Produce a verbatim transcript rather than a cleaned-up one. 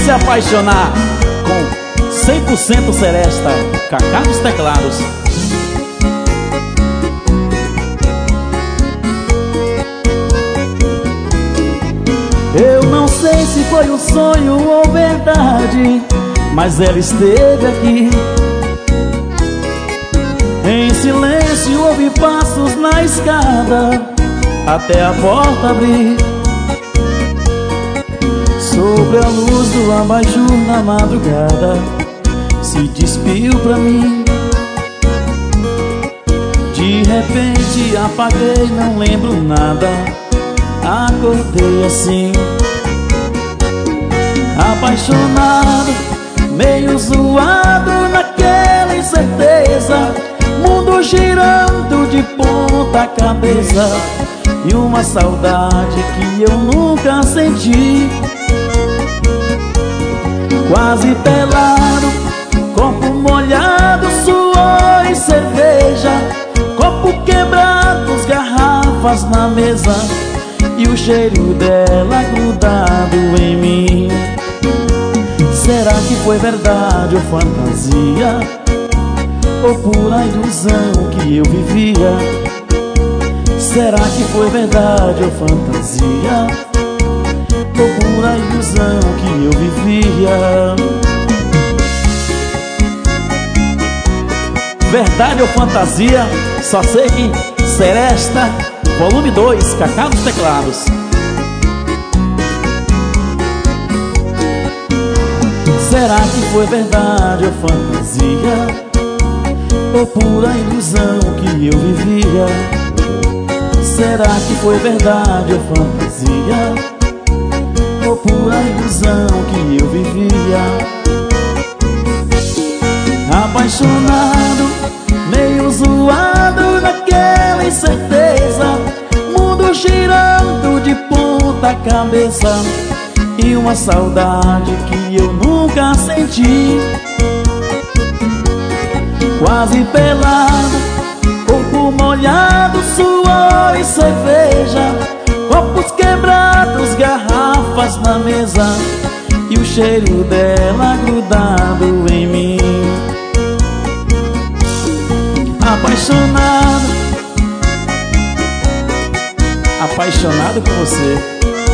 se apaixonar com cem por cento Seresta, Cacá dos teclados. Eu não sei se foi um sonho ou verdade, mas ela esteve aqui. Em silêncio ouvi passos na escada até a porta abrir. Sobre a luz do abajur na madrugada se despiu pra mim. De repente apaguei, não lembro nada. Acordei assim, apaixonado, meio zoado naquela incerteza. Mundo girando de ponta cabeça e uma saudade que eu nunca senti. Quase pelado, corpo molhado, suor e cerveja, copo quebrado, garrafas na mesa e o cheiro dela grudado em mim. Será que foi verdade ou fantasia, ou pura ilusão que eu vivia? Será que foi verdade ou fantasia, ou pura ilusão que eu vivia? Verdade ou fantasia, só sei que Seresta, volume dois, Cacá dos teclados. Será que foi verdade ou fantasia, ou pura ilusão que eu vivia? Será que foi verdade ou fantasia, ou pura ilusão que eu vivia? Apaixonado, meio zoado naquela incerteza, mundo girando de ponta cabeça e uma saudade que eu nunca senti. Quase pelado, corpo molhado, suor e cerveja, copos quebrados, garrafas na mesa e o cheiro dela grudado em mim. Apaixonado, apaixonado por você.